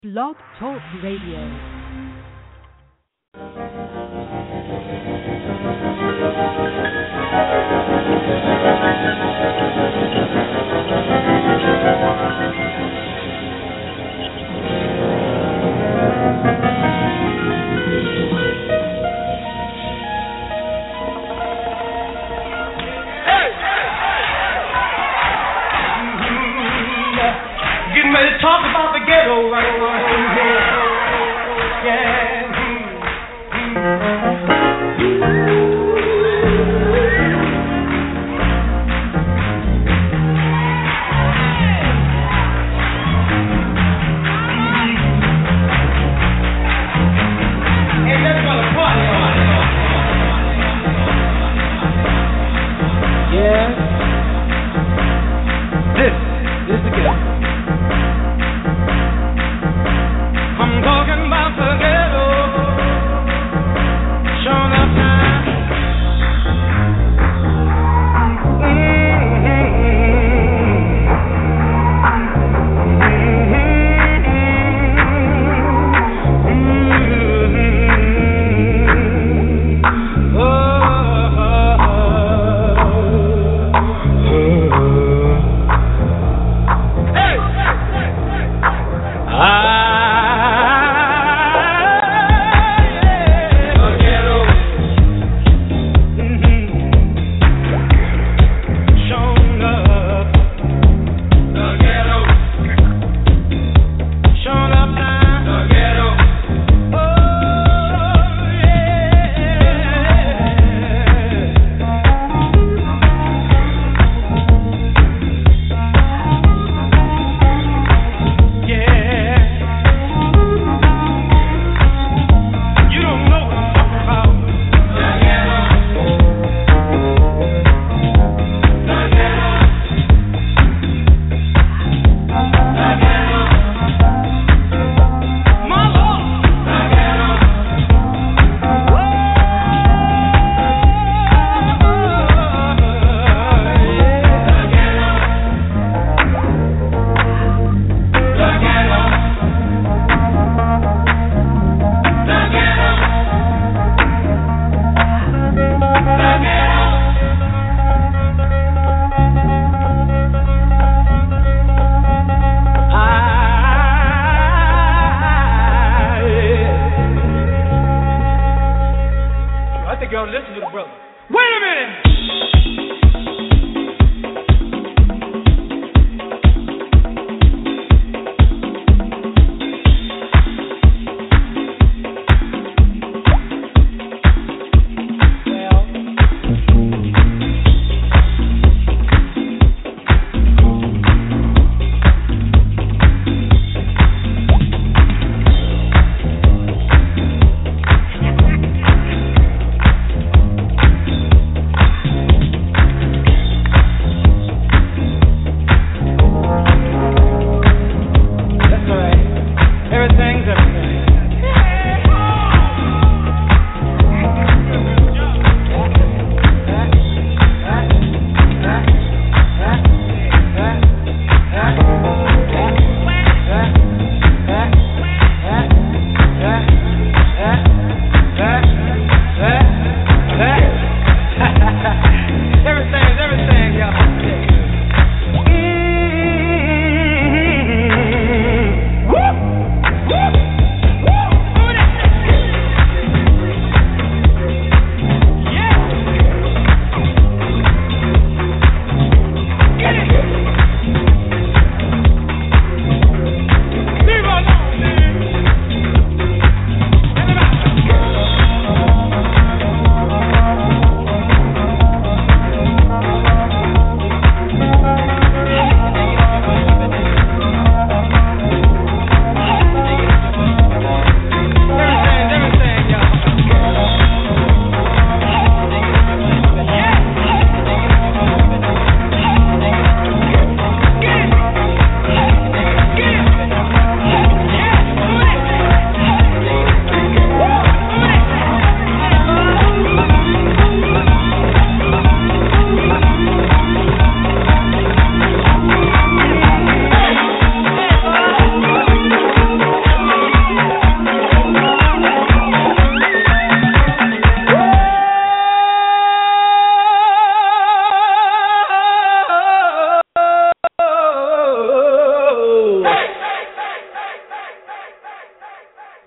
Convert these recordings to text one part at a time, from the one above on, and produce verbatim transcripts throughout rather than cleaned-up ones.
Blog Talk Radio. Getting ready to talk about the ghetto right around here. Yeah. Hey, let's go to party. Yeah. This, this is the ghetto. I'm talking about the ghetto. Showing up now.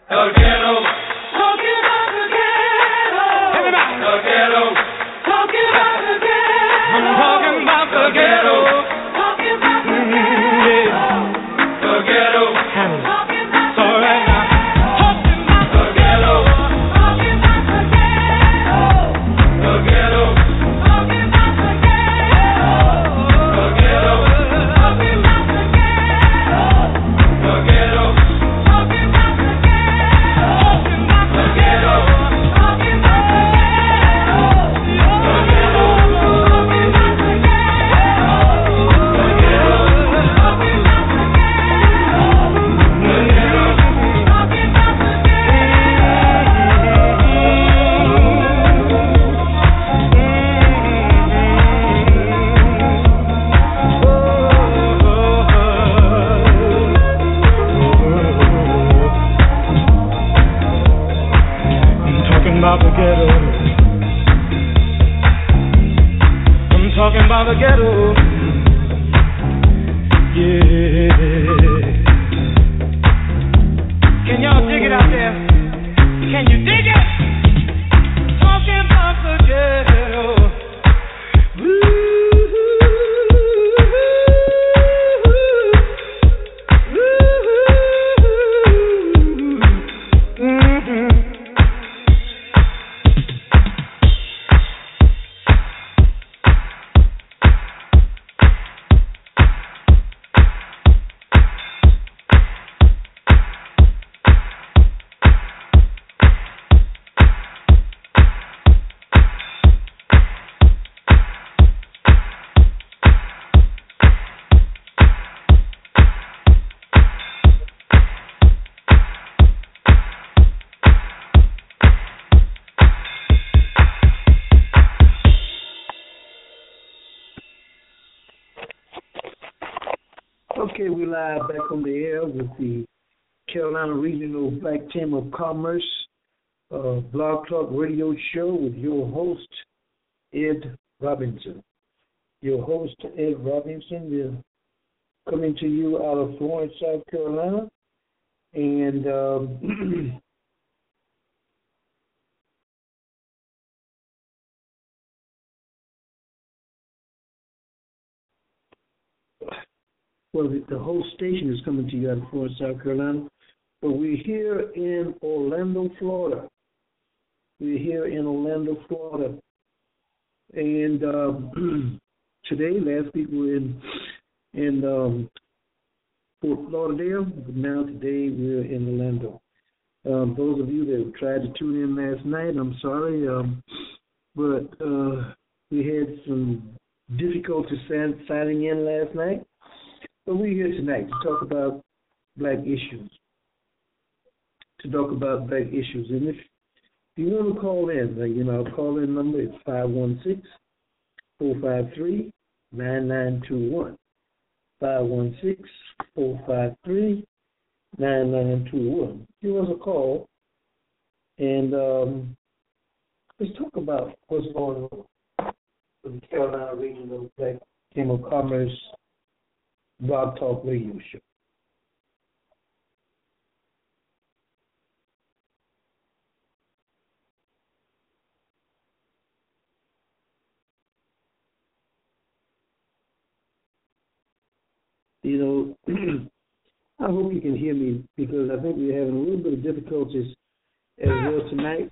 The ghetto. Talking about the ghetto. Everybody. The ghetto. Talking about the ghetto. I'm talking about the ghetto. Talking about the ghetto. The ghetto. Talking about the ghetto. Talking about the ghetto. Talking about the ghetto. The ghetto. Talking about the ghetto. The ghetto. Talking about the ghetto. The ghetto. Talking about the ghetto. I'm talking about the ghetto. Yeah. Can y'all dig it out there? Can you dig it? Talking about the ghetto. Okay, we're live back on the air with the Carolina Regional Black Chamber of Commerce uh, Blog Talk Radio Show with your host, Ed Robinson. Your host, Ed Robinson, is coming to you out of Florence, South Carolina. And um, well, the, the whole station is coming to you out of Florence, South Carolina. But we're here in Orlando, Florida. We're here in Orlando, Florida. And um, today, last week, we were in, in um, Fort Lauderdale, but now today we're in Orlando. Um, those of you that tried to tune in last night, I'm sorry, um, but uh, we had some difficulty signing in last night. But we're here tonight to talk about black issues. To talk about black issues. And if you want to call in, like, you know, our call-in number is five one six, four five three, nine nine two one. five one six, four five three, nine nine two one. Give us a call, and um, let's talk about what's going on with the Carolina Regional Black Chamber of Commerce Blog Talk Radio Show. You know, I hope you can hear me because I think we're having a little bit of difficulties as well tonight.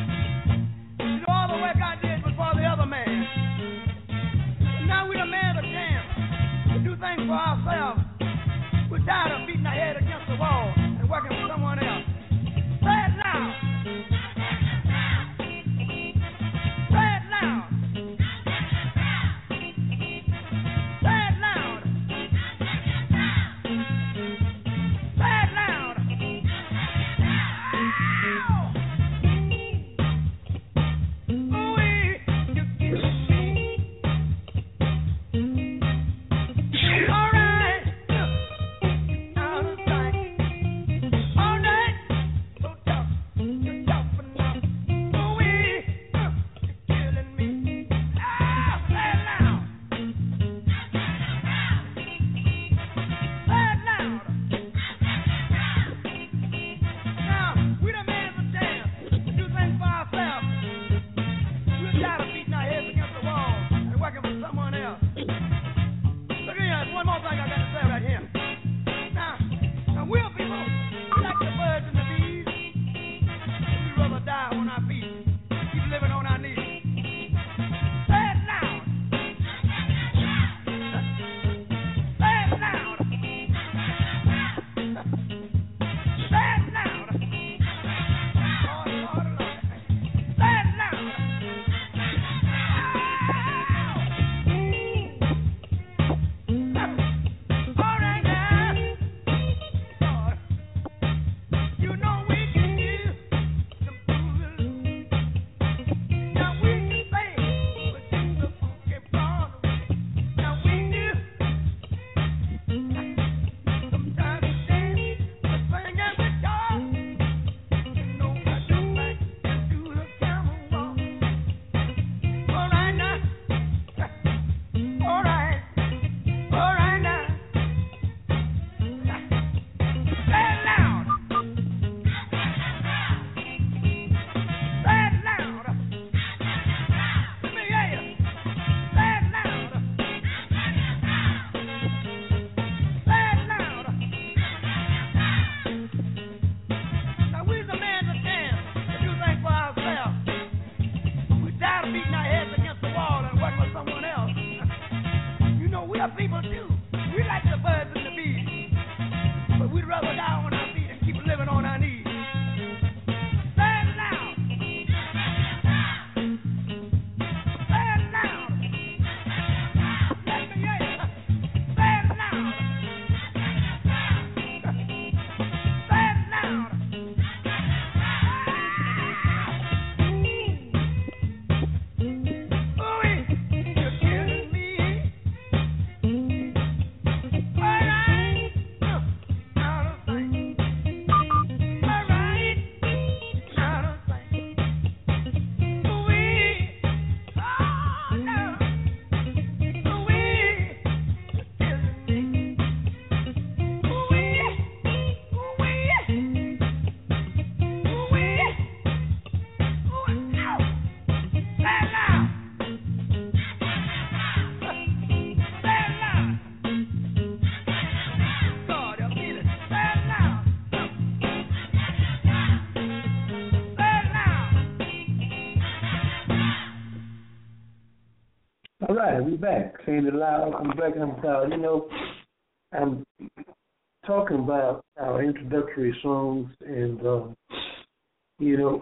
Now we're a man of things for ourselves. We're tired of beating our head against the wall and working for someone else. Say it loud. Say it loud. Say it loud. Say it loud. Ooh-wee, you killing me. All right. Out of sight. All night. So tough. You're tough enough. Ooh-wee, you're killing me. Ah, say it loud. Say it loud. Now, we done made a chance to do things for ourselves. We're tired of beating our heads against the wall and working for someone else. Look here, there's one more thing I got to say right here. Now, now we're people like the birds and the bees. We'd rather die on our feet, keep living on our knees. Say it loud. Say it loud. Say it loud. Lord, Lord, Lord. Say it loud. All right now. Lord, you know we can do some fooling. Now we can sing, but just the funky part of it. Now we do. Sometimes we dance, but sing and we talk. You know I don't like to do the camel walk. All right now. All right. All right now. Say it loud. Say it loud. Let me hear you. Say it loud. Say it loud. Now we're the man that can to do things for ourselves. We're tired of beating our heads against the wall and working with someone else. You know, we are people too. We like the birds and the bees. But we'd rather die on our feet and keep living on our knees. Say it loud. Say it loud. Let me hear you. Say it loud. Say it loud. Ooh-wee, you're killing me. All right. Out of sight. All right. Out of sight. Ooh-wee. Oh, no. Ooh-wee, you're killing me. Ooh-wee. Ooh-wee. Ooh-wee. Ooh, ow. Say it loud. Say it loud. God, I feel it. Say it loud. Say it loud. All right, we back. Saying it loud. I'm back and I'm proud. You know, I'm talking about our introductory songs, and uh, you know,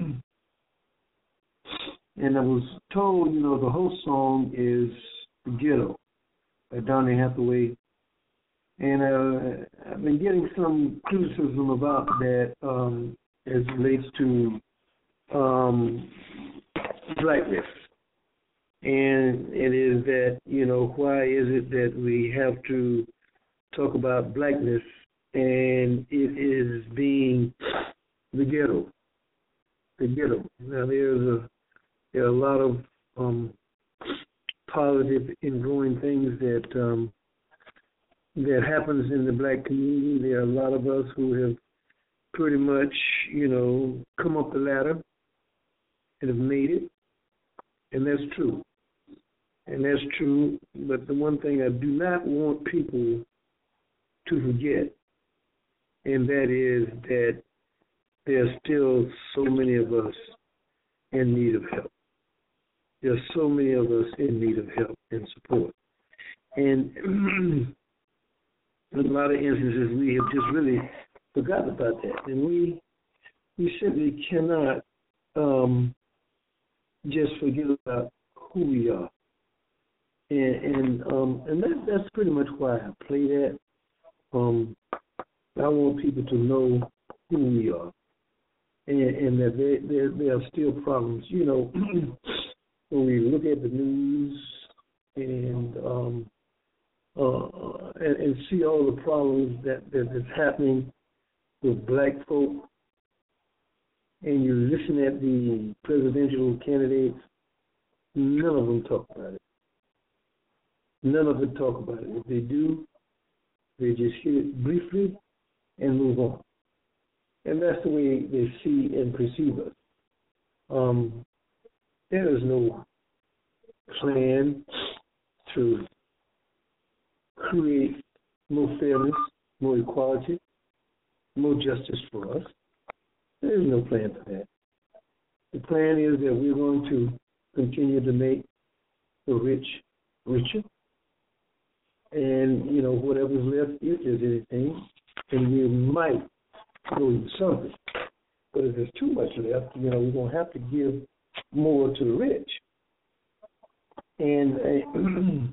and I was told, you know, the whole song is "The Ghetto" by Donny Hathaway, and uh, I've been getting some criticism about that um, as it relates to um, blackness. And it is that, you know, why is it that we have to talk about blackness and it is being the ghetto, the ghetto. Now, there's a, there are a lot of um, positive and growing things that um, that happens in the black community. There are a lot of us who have pretty much, you know, come up the ladder and have made it, and that's true. And that's true, but the one thing I do not want people to forget, and that is that there are still so many of us in need of help. There are so many of us in need of help and support. And in a lot of instances, we have just really forgotten about that, and we we simply cannot um, just forget about who we are, and and um, and that, that's pretty much why I play that. Um, I want people to know who we are, and, and that there, there there are still problems. You know, when we look at the news and um, uh, and, and see all the problems that, that that's happening with black folk, and you listen at the presidential candidates, none of them talk about it. None of them talk about it. If they do, they just hear it briefly and move on. And that's the way they see and perceive us. Um, there is no plan to create more fairness, more equality, more justice for us. There is no plan for that. The plan is that we're going to continue to make the rich richer, and, you know, whatever's left, if there's anything, and we might go do something. But if there's too much left, you know, we're going to have to give more to the rich. And uh,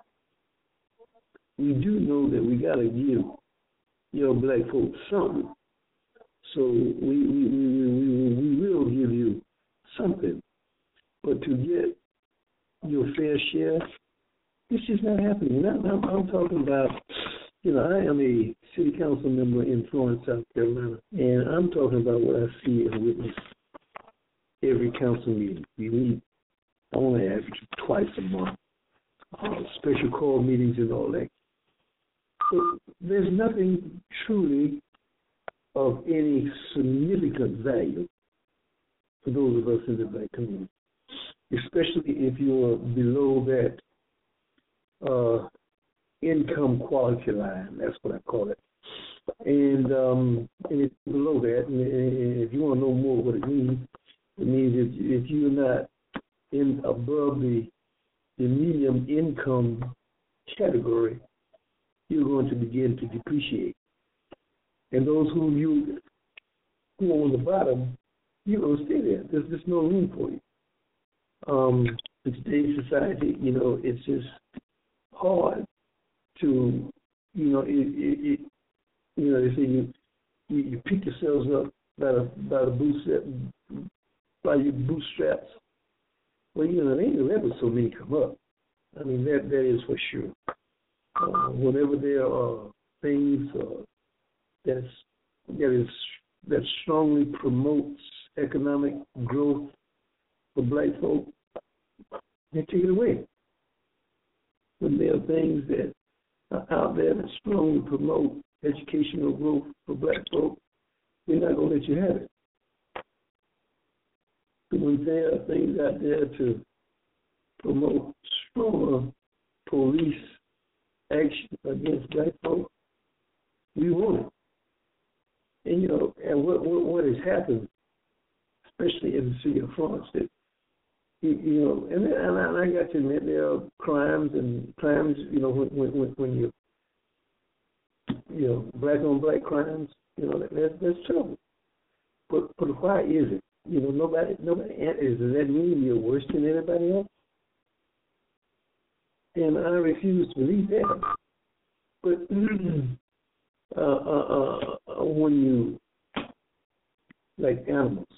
we do know that we got to give, you know, black folks something. So we, we, we, we, we will give you something. But to get your fair share, it's just not happening. I'm, I'm, I'm talking about, you know, I am a city council member in Florence, South Carolina, and I'm talking about what I see and witness every council meeting. We meet only average twice a month, uh, special call meetings and all that. So there's nothing truly of any significant value for those of us in the black community, especially if you're below that uh, income quality line. That's what I call it. And, um, and if below that, and if you want to know more what it means, it means if, if you're not in above the, the medium income category, you're going to begin to depreciate. And those who you who are on the bottom, you're going to stay there. There's just no room for you. Um, in today's society, you know, it's just hard to, you know, it, it, it you know, they say you, you you pick yourselves up by the by the bootstrap, by your bootstraps. Well, you know, there ain't ever so many come up. I mean, that that is for sure. Uh, whenever there are things uh, that's that is that strongly promotes economic growth for black folk, they take it away. When there are things that are out there that strongly promote educational growth for black folk, they're not going to let you have it. But when there are things out there to promote stronger police action against black folk, we want it. And, you know, and what what, what has happened, especially in the city of Florence, that, you, you know, and, and, I, and I got to admit there are crimes and crimes, you know, when when, when you, you know, black on black crimes, you know, that, that's, that's trouble. But but why is it? You know, nobody nobody is. Does that mean you're worse than anybody else? And I refuse to believe that. But uh, uh, uh, when you, like animals,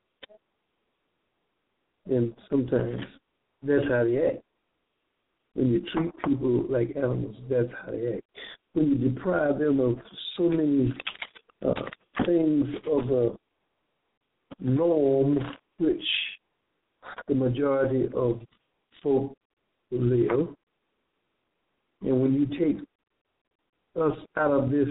and sometimes that's how they act. When you treat people like animals, that's how they act. When you deprive them of so many uh, things of a norm which the majority of folk live, and when you take us out of this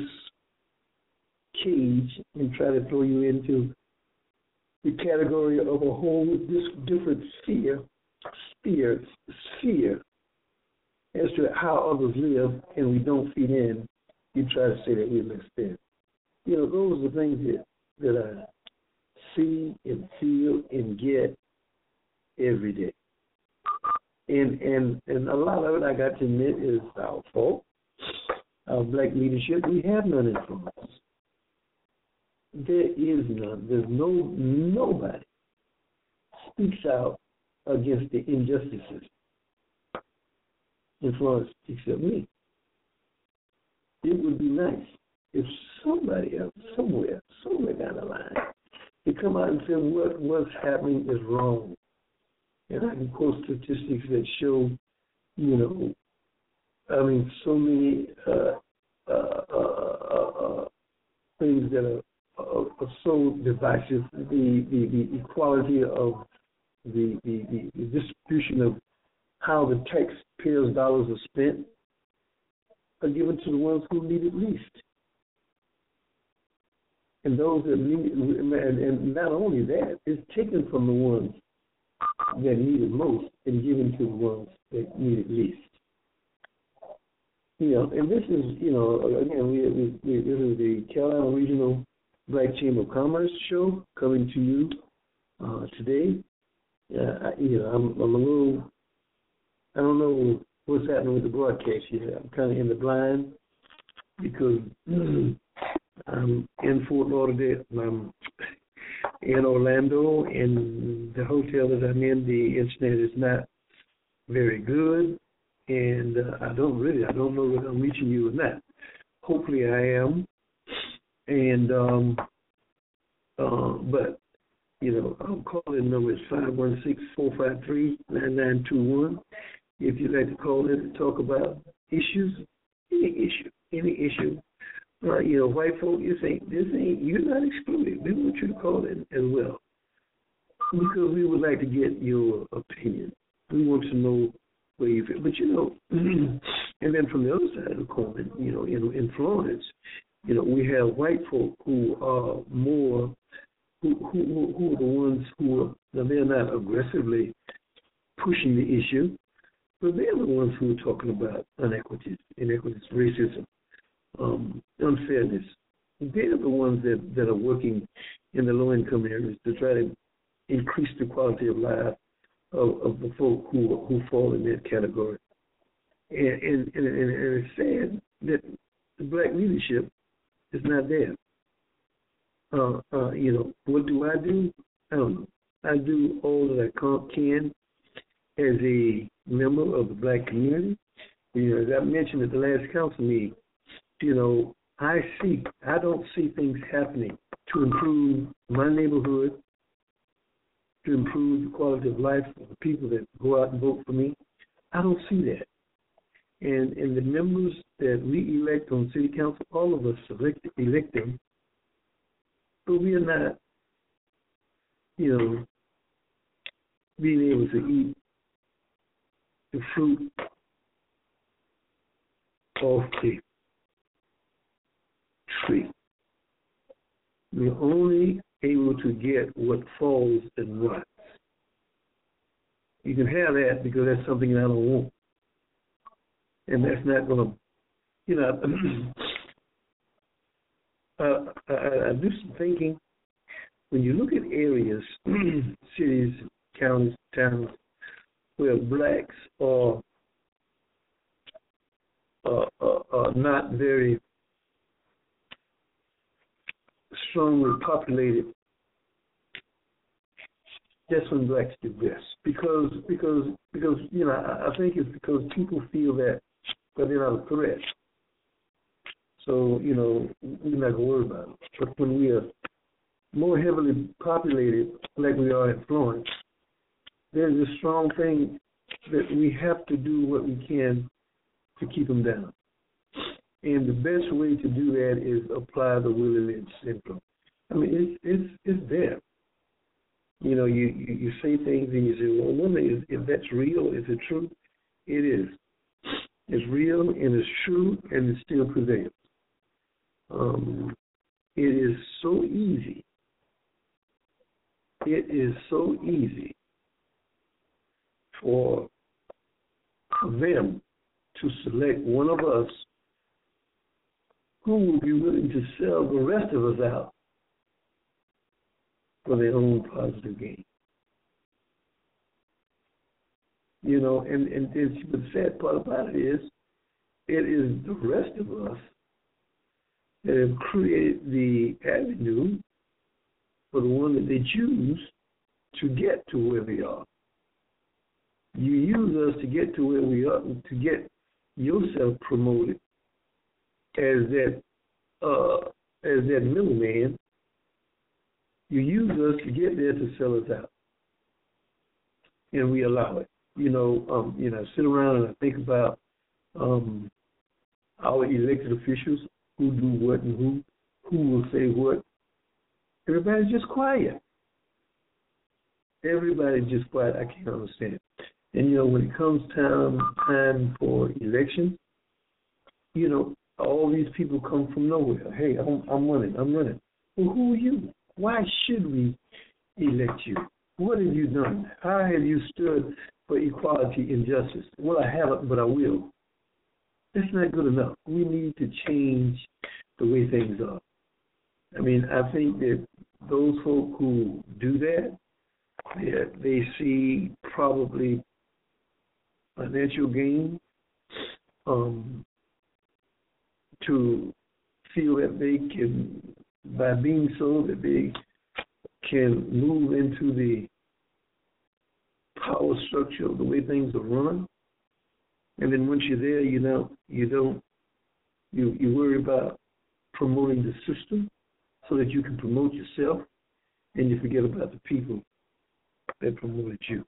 cage and try to throw you into the category of a whole this different sphere, sphere, sphere as to how others live, and we don't fit in, you try to say that we're less than. You know, those are the things that, that I see and feel and get every day. And and and a lot of it, I got to admit, is our fault. our black leadership, we have none influence. There is none. There's no nobody speaks out against the injustices in Florence except me. It would be nice if somebody else, somewhere, somewhere down the line, could come out and say what what's happening is wrong. And I can quote statistics that show, you know, I mean, so many uh, uh, uh, uh, uh, things that are, are, are so divisive. The, the, the equality of the, the, the, the distribution of how the taxpayers' dollars are spent are given to the ones who need it least. And those that need, and, and not only that, it's taken from the ones that need it most and given to the ones that need it least. You know, and this is, you know, again, we, we, we this is the Carolina Regional Black Chamber of Commerce show coming to you uh, today. Uh, I, you know, I'm, I'm a little, I don't know what's happening with the broadcast yet. I'm kind of in the blind because I'm in Fort Lauderdale, I'm in Orlando, and the hotel that I'm in, the internet is not very good, and uh, I don't really, I don't know whether I'm reaching you or not. Hopefully I am, and, um, uh, but, you know, I'll call in number is five one six, four five three, nine nine two one. If you'd like to call in and talk about issues, any issue, any issue. Uh, you know, white folk, you say, this ain't, you're not excluded. We want you to call in as well. Because we would like to get your opinion. We want to know where you feel. But, you know, and then from the other side of the coin, you know, in, in Florence, you know, we have white folk who are more, who, who, who are the ones who are, now they're not aggressively pushing the issue, but they're the ones who are talking about inequities, inequities, racism, um, unfairness. They're the ones that, that are working in the low-income areas to try to increase the quality of life of, of the folk who who fall in that category. And, and, and, and it's sad that the black leadership is not there. Uh, uh, you know, what do I do? I don't know. I do all that I can as a member of the black community. You know, as I mentioned at the last council meeting, you know, I see, I don't see things happening to improve my neighborhood, to improve the quality of life of the people that go out and vote for me. I don't see that. And and the members that we elect on city council, all of us elect, elect them, but we are not, you know, being able to eat the fruit off the tree. We're only able to get what falls and rots. You can have that because that's something I don't want. And that's not going to, you know, uh, I, I do some thinking. When you look at areas, cities, counties, towns, where blacks are, uh, uh, are not very strongly populated, that's when blacks do best. Because, because, because you know, I, I think it's because people feel that but they're not a threat. So, you know, we're not going to worry about it. But when we are more heavily populated, like we are in Florence, there's a strong thing that we have to do what we can to keep them down. And the best way to do that is apply the Willie Lynch syndrome. I mean, it's it's it's there. You know, you, you, you say things and you say, well, one thing is, if that's real, is it true? It is. It's real and it's true and it still prevails. Um, it is so easy. It is so easy for them to select one of us who will be willing to sell the rest of us out for their own positive gain. You know, and, and, and the sad part about it is it is the rest of us that have created the avenue for the one that they choose to get to where we are. You use us to get to where we are, to get yourself promoted as that uh, as that middleman. You use us to get there to sell us out, and we allow it. You know, um, you know, I sit around and I think about um, our elected officials, who do what and who who will say what. Everybody's just quiet. Everybody's just quiet. I can't understand. And you know, when it comes time time for election, you know, all these people come from nowhere. Hey, I'm, I'm running. I'm running. Well, who are you? Why should we elect you? What have you done? How have you stood for equality and justice? Well, I haven't, but I will. That's not good enough. We need to change the way things are. I mean, I think that those folk who do that, they, they see probably financial gain um, to feel that they can, by being so, that they can move into the power structure of the way things are run. And then once you're there, you know, you don't, you, you worry about promoting the system so that you can promote yourself, and you forget about the people that promoted you.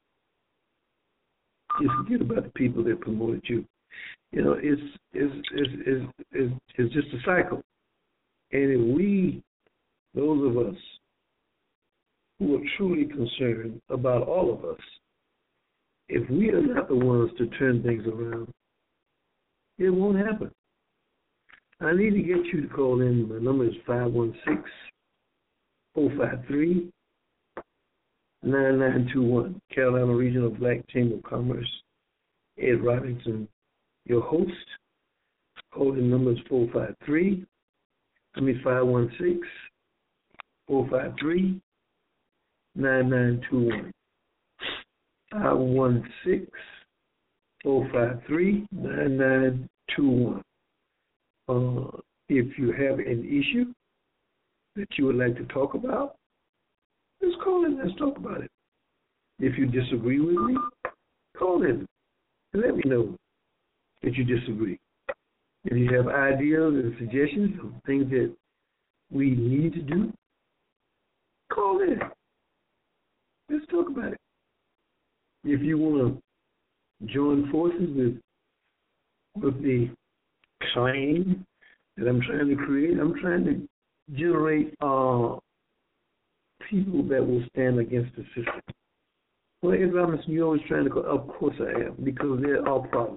You forget about the people that promoted you. You know, it's it's it's it's, it's, it's just a cycle. And if we, those of us who are truly concerned about all of us, if we are not the ones to turn things around, it won't happen. I need to get you to call in. My number is five one six, four five three, nine nine two one. Carolina Regional Black Chamber of Commerce, Ed Robinson, your host. Calling number is four five three, I mean five one six, four five three, nine nine two one. five one six, four five three, nine nine two one. Uh, if you have an issue that you would like to talk about, just call in. Let's talk about it. If you disagree with me, call in and let me know that you disagree. If you have ideas and suggestions of things that we need to do, call in. Let's talk about it. If you want to join forces with with the claim that I'm trying to create, I'm trying to generate uh, people that will stand against the system. Well, Ed Robinson, you're always trying to go, of course I am, because there are problems.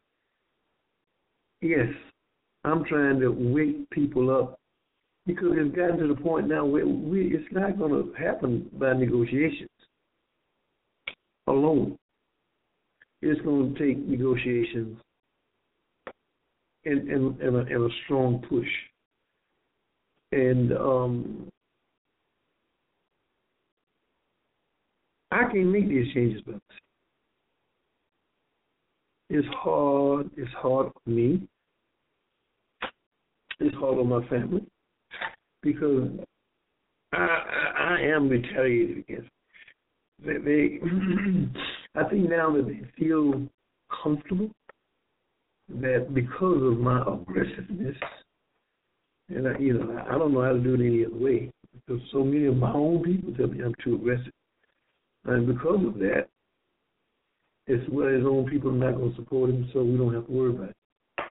Yes, I'm trying to wake people up, because it's gotten to the point now where we, it's not going to happen by negotiations alone. It's going to take negotiations and, and, and, a, and a strong push. And um, I can't make these changes, but it's hard. It's hard on me. It's hard on my family, because I, I, I am retaliated against. They, they I think now that they feel comfortable that because of my aggressiveness, and I, you know, I don't know how to do it any other way, because so many of my own people tell me I'm too aggressive, and because of that, it's well, his own people are not going to support him, so we don't have to worry about it.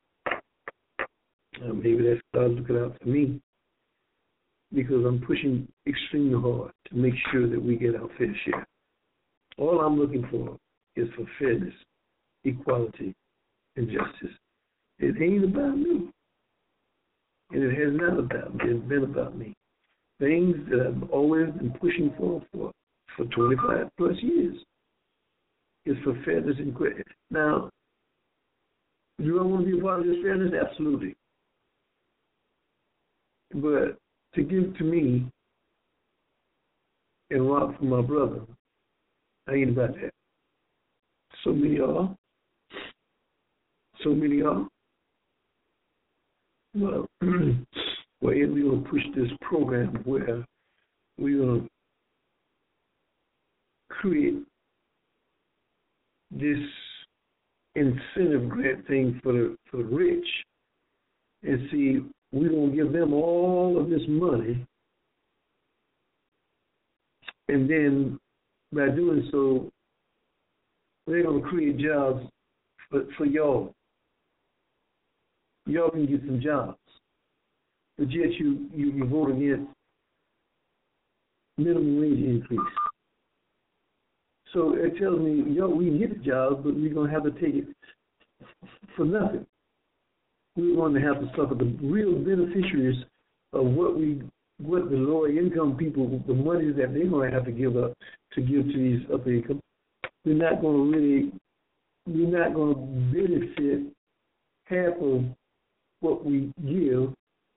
Uh, maybe that's God looking out for me, because I'm pushing extremely hard to make sure that we get our fair share. All I'm looking for is for fairness, equality, and justice. It ain't about me. And it has not about me. It's been about me. Things that I've always been pushing for for, for twenty-five plus years is for fairness and equality. Now, do I want to be a part of this fairness? Absolutely. But to give to me and rob from my brother, I ain't about that. So many are. So many are. Well, well, Ed, we're going to push this program where we're going to create this incentive grant thing for the for the rich, and see, we're going to give them all of this money, and then by doing so, they're going to create jobs for, for y'all. Y'all can get some jobs, but yet you, you, you vote against minimum wage increase. So it tells me, yo, we can get the jobs, but we're going to have to take it for nothing. We're going to have to suffer the real beneficiaries of what we, what the lower income people, the money that they're going to have to give up to give to these upper income. We're not going to really, we're not going to benefit half of what we give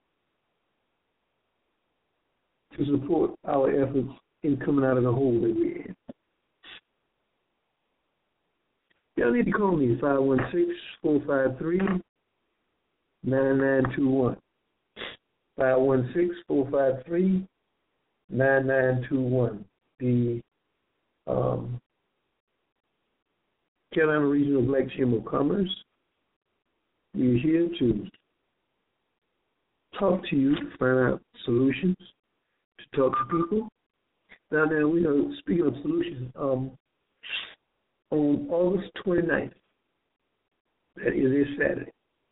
to support our efforts in coming out of the hole that we're in. Y'all need to call me, five one six, four five three, nine nine two one. five one six, four five three, nine nine two one. The um, Carolina Regional Black Chamber of Commerce. We're here to talk to you, to find out solutions, to talk to people. Now, then, we are speaking of solutions. Um, on August twenty-ninth, that is a Saturday,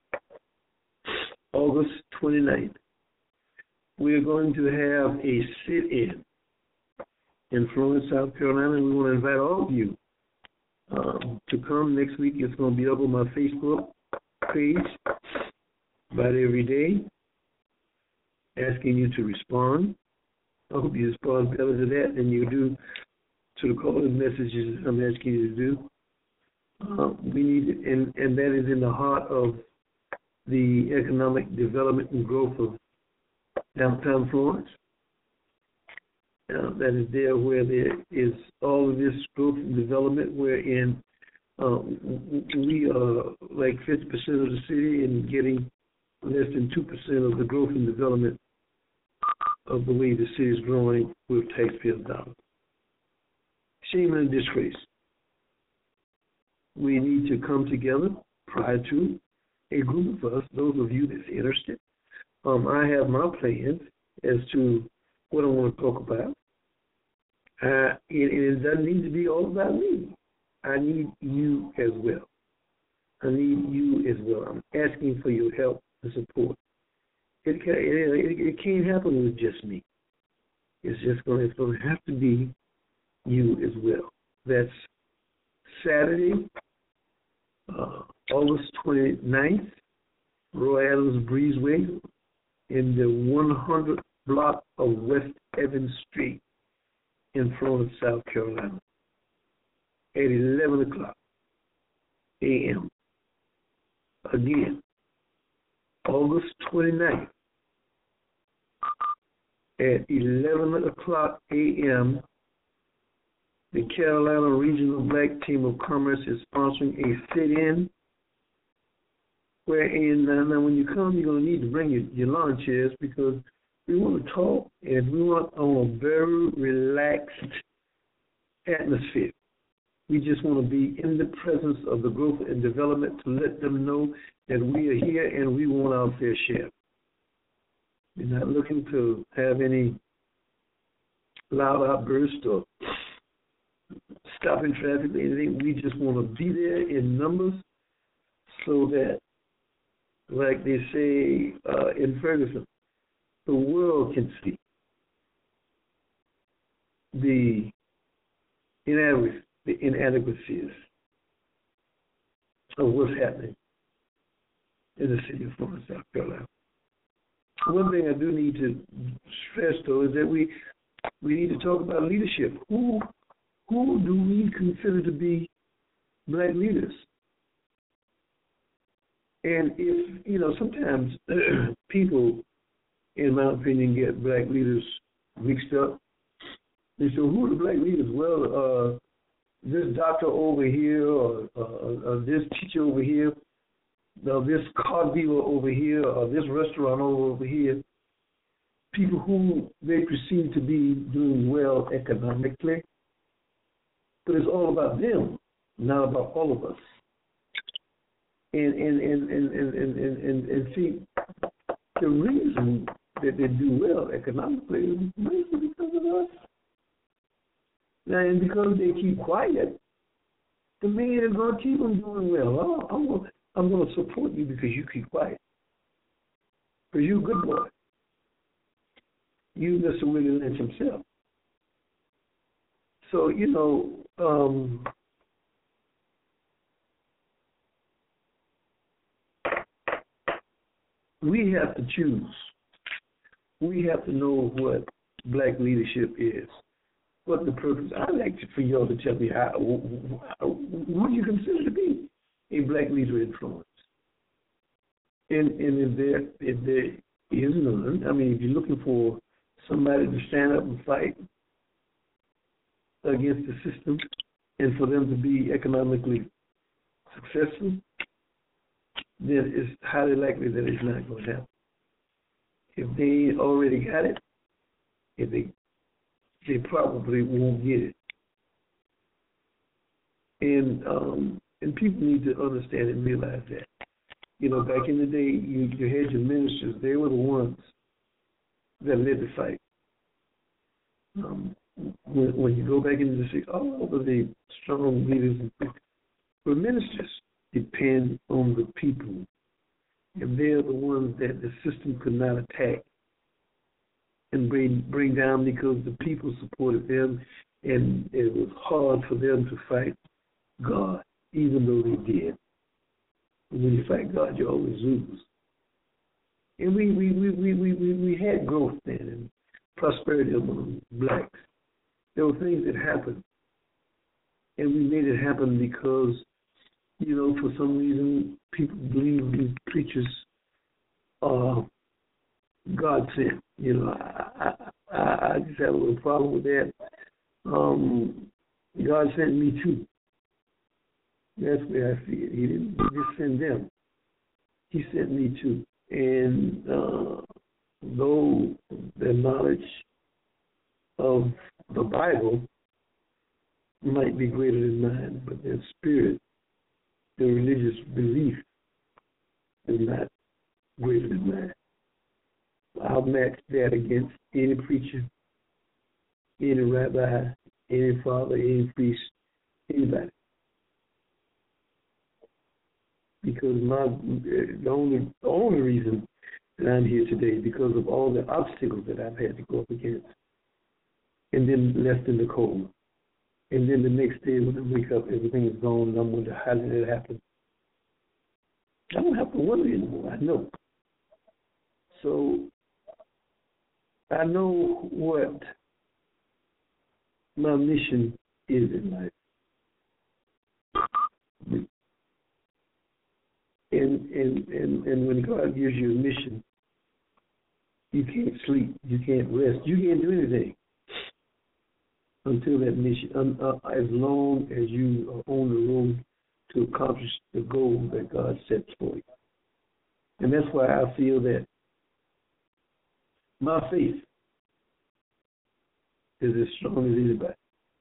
August twenty-ninth, we are going to have a sit-in in Florence, South Carolina, and we want to invite all of you um, to come next week. It's going to be up on my Facebook page about every day, asking you to respond. I hope you respond better to that than you do to the calling messages I'm asking you to do. Uh, we need, and, and that is in the heart of the economic development and growth of downtown Florence. Uh, that is there where there is all of this growth and development, wherein uh, we are like fifty percent of the city and getting less than two percent of the growth and development of the way the city is growing with taxpayers' dollars. Shame and disgrace. We need to come together prior to a group of us, those of you that's interested. Um, I have my plans as to what I want to talk about. Uh, it, it doesn't need to be all about me. I need you as well. I need you as well. I'm asking for your help and support. It, can, it, it, it can't happen with just me. It's just going it's going to have to be you as well. That's Saturday, uh, August twenty-ninth, Roy Adams Breezeway in the one hundredth block of West Evans Street in Florence, South Carolina at eleven o'clock a m Again, August twenty-ninth at eleven o'clock a m The Carolina Regional Black Chamber of Commerce is sponsoring a sit-in wherein uh, now when you come, you're going to need to bring your, your lawn chairs because we want to talk and we want on a very relaxed atmosphere. We just want to be in the presence of the growth and development to let them know that we are here and we want our fair share. We're not looking to have any loud outbursts or stopping traffic or anything. We just want to be there in numbers so that, like they say uh, in Ferguson, the world can see the inadequacies, the inadequacies of what's happening in the city of Florence, South Carolina. One thing I do need to stress, though, is that we we need to talk about leadership. Who who do we consider to be black leaders? And if, you know, sometimes people, in my opinion, get black leaders mixed up. They say, who are the black leaders? Well, uh, this doctor over here or uh, uh, this teacher over here. now this car dealer over here or this restaurant over here, people who they perceive to be doing well economically, but it's all about them, not about all of us. And and and and and and, and, and, and see, the reason that they do well economically is mainly because of us. Now, and because they keep quiet, the man is going to keep them doing well. Oh, I'm going I'm going to support you because you keep quiet. Because you're a good boy. You Mister Willie Lynch himself. So, you know, um, we have to choose. We have to know what black leadership is, what the purpose. I'd like for y'all to tell me how, what you consider to be a black leader influence. And, and if there if there is none, I mean, if you're looking for somebody to stand up and fight against the system and for them to be economically successful, then it's highly likely that it's not going to happen. If they already got it, if they they probably won't get it. And um, and people need to understand and realize that. You know, back in the day, you, you had your ministers. They were the ones that led the fight. Um, when, when you go back into the six, all of the strong leaders, but ministers depend on the people, and they're the ones that the system could not attack and bring bring down because the people supported them, and it was hard for them to fight God, even though they did. When you fight God, you always lose. And we we we we we, we, we had growth then and prosperity among blacks. There were things that happened, and we made it happen because, you know, for some reason, people believe these preachers are God sent. You know, I, I, I just have a little problem with that. Um, God sent me too. That's where I see it. He didn't just send them. He sent me too. And uh, though their knowledge of the Bible might be greater than mine, but their spirit, their religious belief is not greater than mine. I'll match that against any preacher, any rabbi, any father, any priest, anybody. Because my the only the only reason that I'm here today is because of all the obstacles that I've had to go up against, and then left in the cold, and then the next day when I wake up, everything is gone, and I'm wondering how did it happen. I don't have to wonder anymore. I know. So I know what my mission is in life. And, and, and, and when God gives you a mission, you can't sleep, you can't rest, you can't do anything until that mission, um, uh, as long as you are on the road to accomplish the goal that God sets for you. And that's why I feel that my faith is as strong as anybody.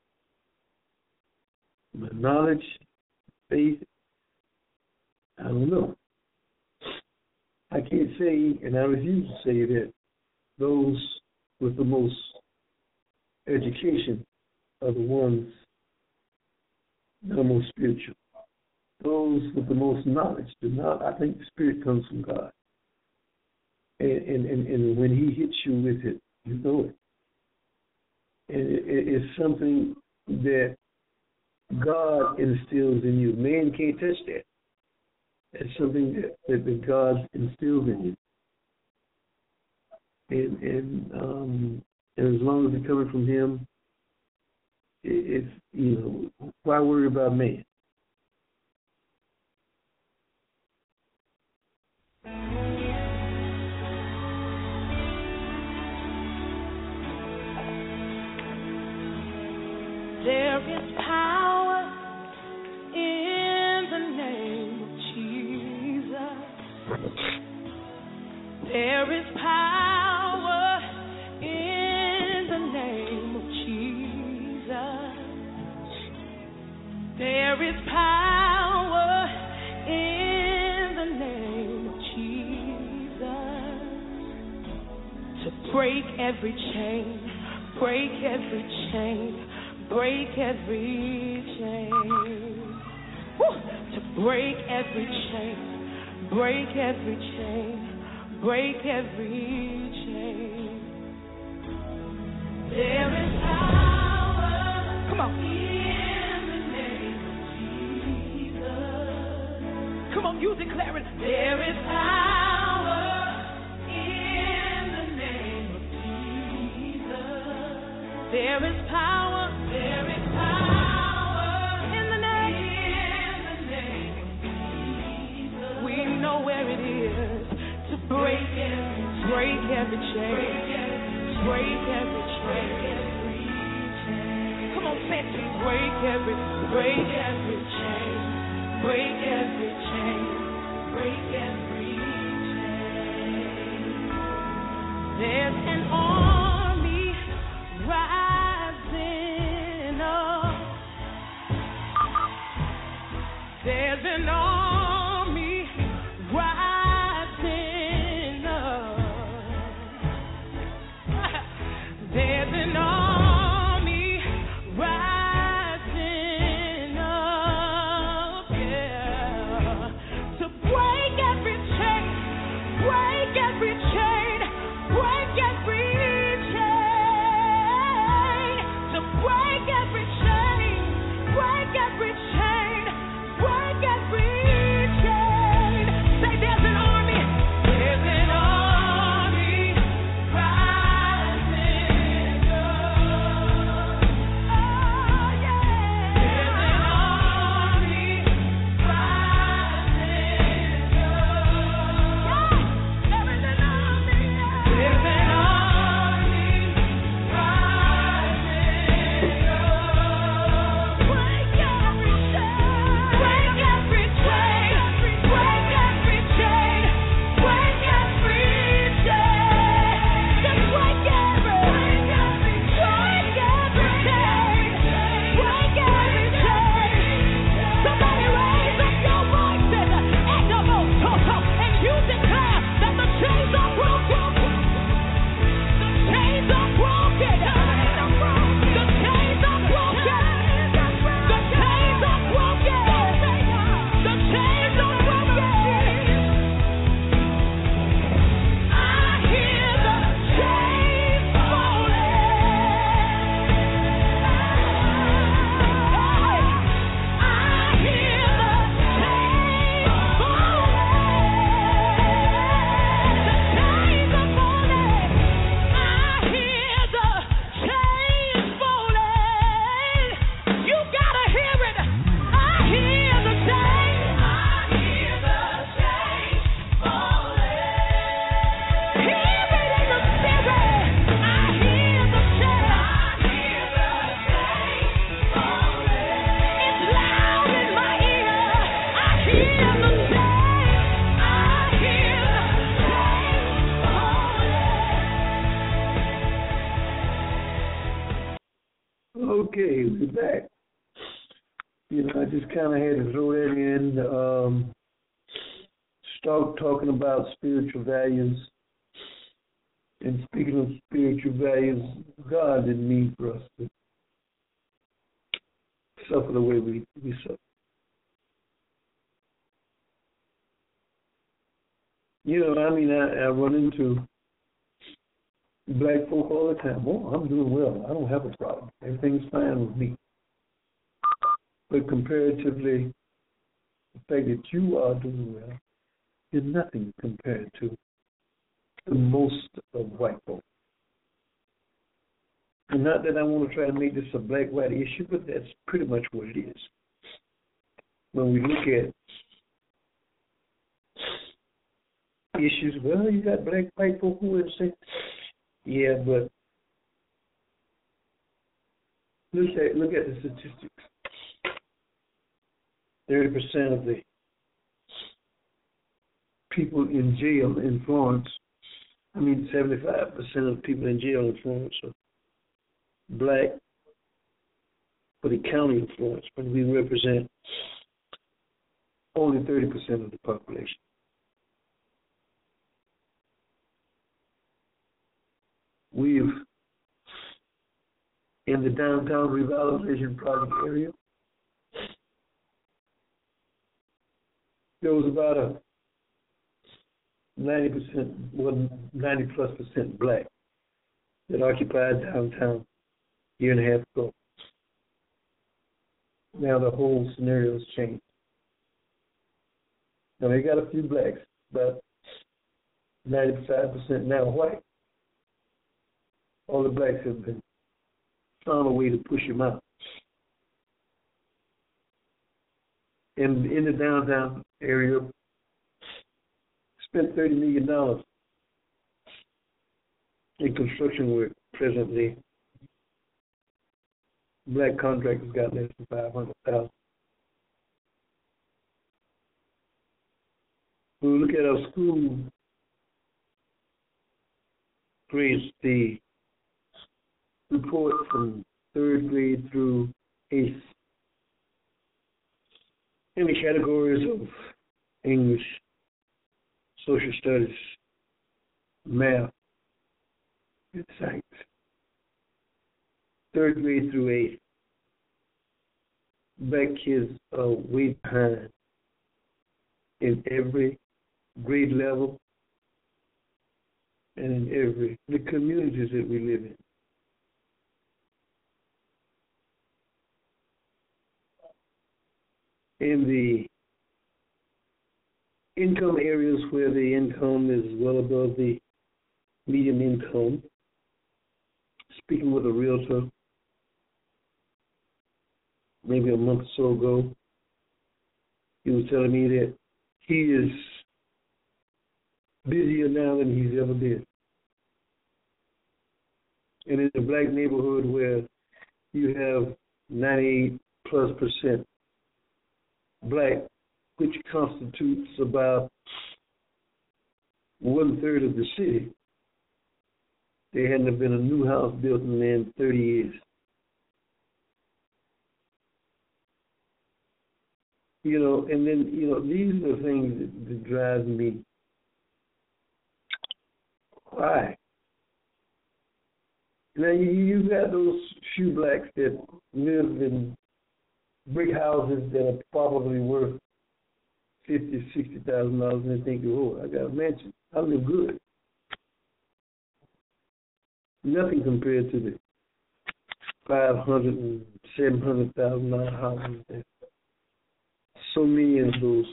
My knowledge, faith, I don't know. I can't say, and I refuse to say that those with the most education are the ones that are most spiritual. Those with the most knowledge do not. I think the Spirit comes from God. And, and, and, and when He hits you with it, you know it. And it, it, it's something that God instills in you. Man can't touch that. It's something that, that, that God instills in you. And, and, um, and as long as it's coming from Him, it, it's, you know, why worry about man? There is power in the name of Jesus. There is power in the name of Jesus. There is power in the name of Jesus to break every chain, break every chain, break every chain. Woo! To break every chain, break every chain, break every chain. There is power. Come on. In the name of Jesus. Come on, you declare it. There is power in the name of Jesus. There is power. There is power in the name. In the name of Jesus. We know where it is to break every, break every chain, break every chain. Come on, say it. Break every, break every chain, break every chain, break every chain. There's an army rising up. There's an army rising up. There's an army rising up, yeah, to break every chain, break every chain, break every chain, to break every chain, break every chain, break every chain. Say there's an army, there's an army rising up. Oh yeah, there's an army rising up. Yeah, there is an army. There's an army rising up. Break every chain, break every chain, break every chain, break every chain. Just break every, break every, break every chain, break every chain. Somebody raise up your voices, echo, and you declare that the chains are broken. The chains are broken. The chains are broken. The chains are broken. The chains are broken. I hear the chains falling. I hear the chains falling. The chains are falling. I hear the chains falling. You gotta hear it. I hear the chains. I hear the chains falling. Hear it in the spirit. I hear the chains. I hear the chains falling. It's loud in my ear. I hear the chains. I hear the chains falling. Okay, we're back. You know, I just kind of had to throw that in. Um, start talking about spiritual values. And speaking of spiritual values, God didn't mean for us to suffer the way we, we suffer. You know, I mean, I, I run into black folk all the time. Oh, I'm doing well. I don't have a problem. Everything's fine with me. But comparatively, the fact that you are doing well is nothing compared to the most of white folk. And not that I want to try to make this a black-white issue, but that's pretty much what it is. When we look at issues, well, you got black, white folk who would say, yeah, but look at, look at the statistics. thirty percent of the people in jail in Florence I mean, seventy-five percent of the people in jail in Florence are black for the county of Florence, but we represent only thirty percent of the population. We've, in the downtown revitalization project area, there was about a ninety percent, well, ninety plus percent black that occupied downtown a year and a half ago. Now the whole scenario has changed. Now they got a few blacks, but ninety-five percent now white. All the blacks have been found a way to push them out. And in the downtown area, spent thirty million dollars in construction work presently. Black contractors got less than five hundred thousand dollars. When we look at our school grades, the report from third grade through eighth, in the categories of English, social studies, math, and science. Third grade through eighth, black kids are way behind in every grade level and in every the communities that we live in. In the income areas where the income is well above the median income, speaking with a realtor maybe a month or so ago, he was telling me that he is busier now than he's ever been. And in a black neighborhood where you have ninety-eight plus percent black, which constitutes about one third of the city, there hadn't been a new house built in there in thirty years. You know, and then, you know, these are things that, that drive me. Why? Now, you, you've got those few blacks that live in brick houses that are probably worth fifty, sixty thousand dollars, and they think, oh, I got a mansion. I live good. Nothing compared to the five hundred and seven hundred thousand dollar houses that so many of those,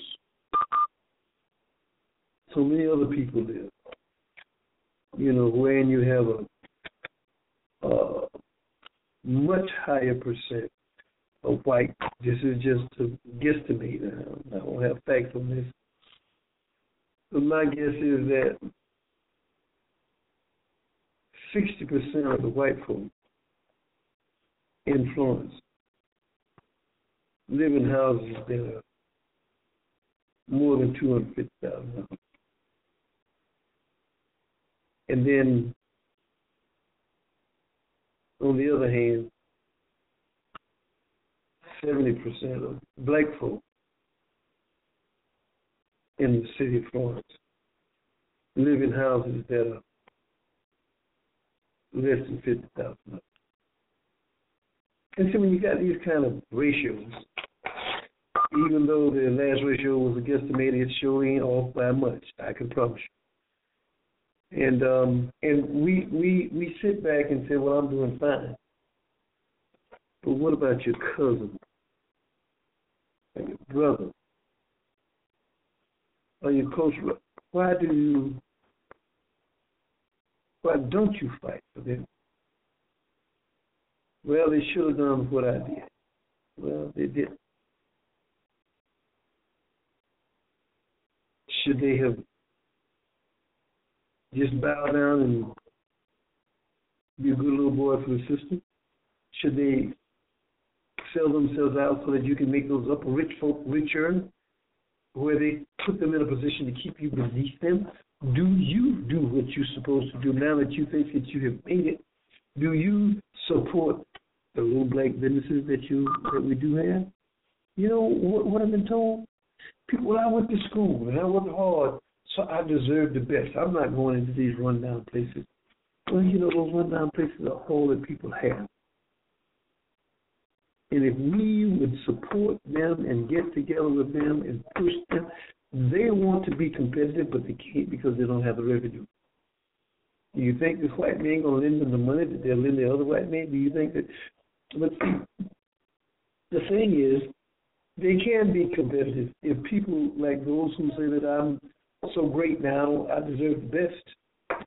so many other people live. You know, when you have a, a much higher percent of white. This is just a guesstimate. I don't have facts on this. But my guess is that sixty percent of the white folk in Florence live in houses that are more than two hundred fifty thousand dollars. And then, on the other hand, seventy percent of black folk in the city of Florence live in houses that are less than fifty thousand dollars. And so when you got these kind of ratios, even though the last ratio was a guesstimate, it's showing off by much, I can promise you. And um, and we, we we sit back and say, well, I'm doing fine. But what about your cousin, or your brother, or your close brother? Why do you, why don't you fight for them? Well, they should have done what I did. Well, they didn't. Should they have just bow down and be a good little boy for the system? Should they sell themselves out so that you can make those upper rich folk richer? where they put them in a position to keep you beneath them? Do you do what you're supposed to do now that you think that you have made it? Do you support the little black businesses that you that we do have? You know what, what I've been told? People, well, I went to school and I worked hard, so I deserve the best. I'm not going into these rundown places. Well, you know, those rundown places are all that people have. And if we would support them and get together with them and push them, they want to be competitive, but they can't because they don't have the revenue. Do you think this white man going to lend them the money that they'll lend the other white man? Do you think that? But see, the thing is, they can be competitive if people like those who say that I'm so great now, I deserve the best.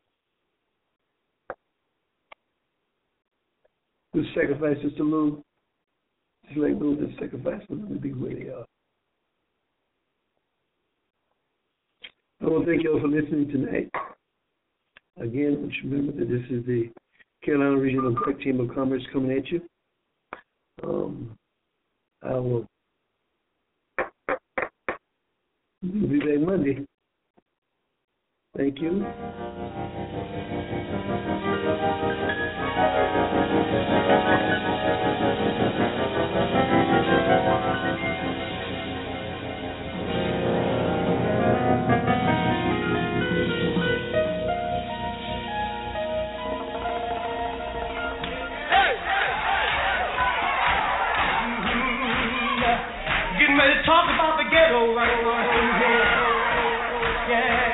Who sacrifices to lose? It's like those that sacrifice for them to be where they are. I want to thank you all for listening tonight. Again, let's remember that this is the Carolina Regional Black Chamber of Commerce coming at you. Um, I will we'll be back Monday. Thank you. Getting ready to talk about the ghetto right now. Yeah.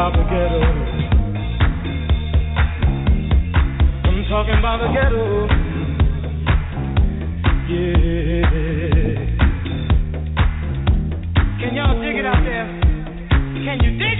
about the ghetto. I'm talking about the ghetto. Yeah. Can y'all dig it out there? Can you dig